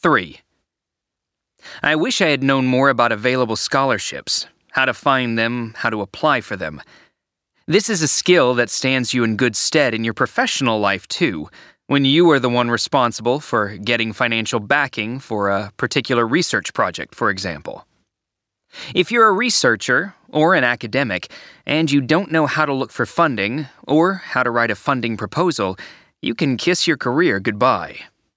3. I wish I had known more about available scholarships, how to find them, how to apply for them. This is a skill that stands you in good stead in your professional life too, when you are the one responsible for getting financial backing for a particular research project, for example. If you're a researcher or an academic and you don't know how to look for funding or how to write a funding proposal, you can kiss your career goodbye.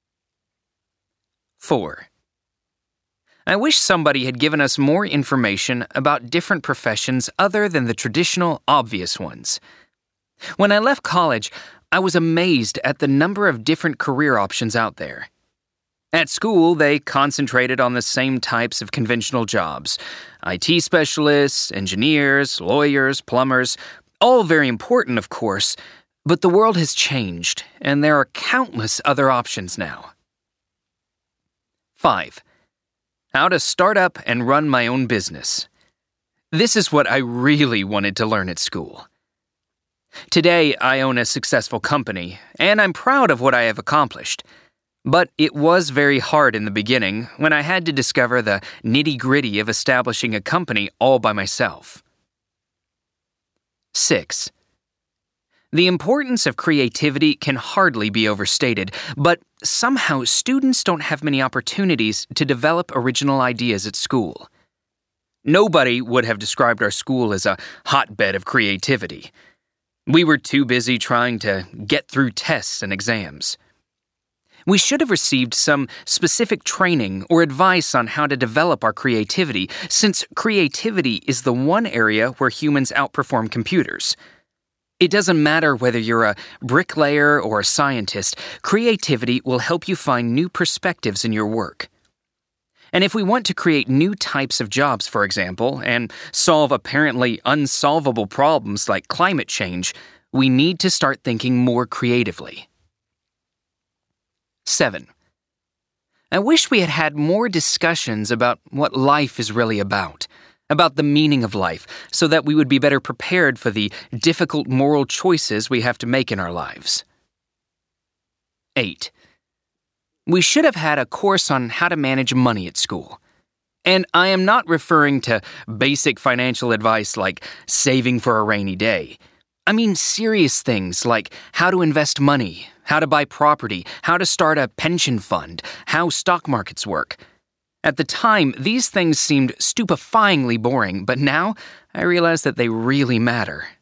4. I wish somebody had given us more information about different professions other than the traditional, obvious ones. When I left college, I was amazed at the number of different career options out there. At school, they concentrated on the same types of conventional jobs: IT specialists, engineers, lawyers, plumbers, all very important, of course, but the world has changed, and there are countless other options now. 5. How to start up and run my own business. This is what I really wanted to learn at school. Today, I own a successful company, and I'm proud of what I have accomplished. But it was very hard in the beginning when I had to discover the nitty-gritty of establishing a company all by myself. 6. The importance of creativity can hardly be overstated, but somehow students don't have many opportunities to develop original ideas at school. Nobody would have described our school as a hotbed of creativity. We were too busy trying to get through tests and exams. We should have received some specific training or advice on how to develop our creativity, since creativity is the one area where humans outperform computers. It doesn't matter whether you're a bricklayer or a scientist, creativity will help you find new perspectives in your work. And if we want to create new types of jobs, for example, and solve apparently unsolvable problems like climate change, we need to start thinking more creatively. 7. I wish we had had more discussions about what life is really about the meaning of life, so that we would be better prepared for the difficult moral choices we have to make in our lives. 8. We should have had a course on how to manage money at school. And I am not referring to basic financial advice like saving for a rainy day. I mean serious things like how to invest money, how to buy property, how to start a pension fund, how stock markets work. At the time, these things seemed stupefyingly boring, but now I realize that they really matter.